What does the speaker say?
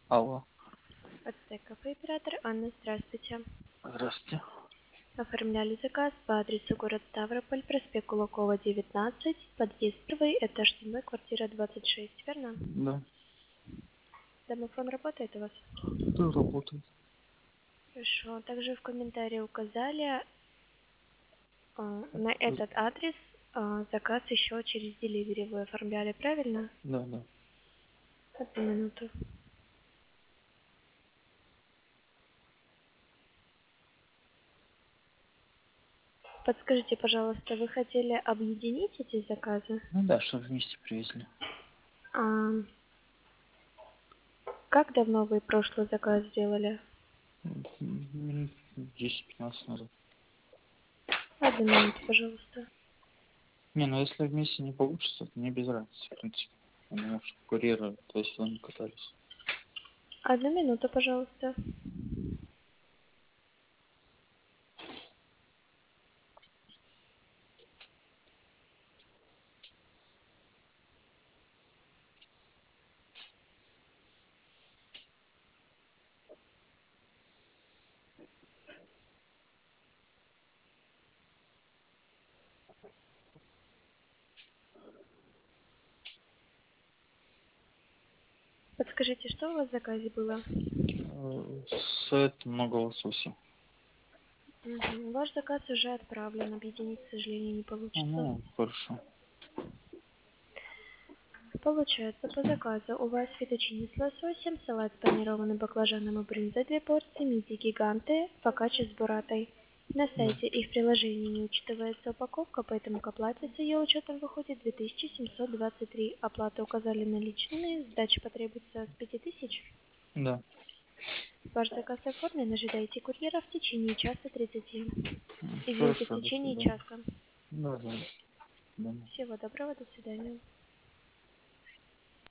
Алло. Ацтек кафе оператор Анна, здравствуйте. Здравствуйте. Оформляли заказ по адресу город Ставрополь, проспект Кулакова, 19, подъезд 1, этаж 7, квартира 26, верно? Да, Домофон работает у вас? да, работает. Хорошо. Также в комментарии указали на этот адрес заказ еще через Delivery вы оформляли, правильно? Да, да. Одну минуту. Подскажите, пожалуйста, вы хотели объединить эти заказы? Ну да, что вместе привезли. А, как давно вы прошлый заказ сделали? Минут 10-15 назад. Одну минуту, пожалуйста. Не, ну если вместе не получится, то мне без разницы, в принципе. Потому что курьеры, то есть они катались. Одну минуту, пожалуйста. Подскажите, что у вас в заказе было? Сет много лосося. Ваш заказ уже отправлен. Объединить, к сожалению, не А, получится. ну, хорошо. Получается, по заказу у вас фетучини с лососем, салат с панированным баклажаном и брынзой 2 порции, мидии гиганты, фокаччо с буратой. На Да. сайте и в приложении не учитывается упаковка, поэтому к оплате с ее учетом выходит 2723. Оплату указали наличными, сдача потребуется с 5000. Да. Ваш заказ оформлен, ожидайте курьера в течение часа 30. Извините, в Хорошо, до течение свидания. часа. Да, да. Да. Всего доброго, до свидания.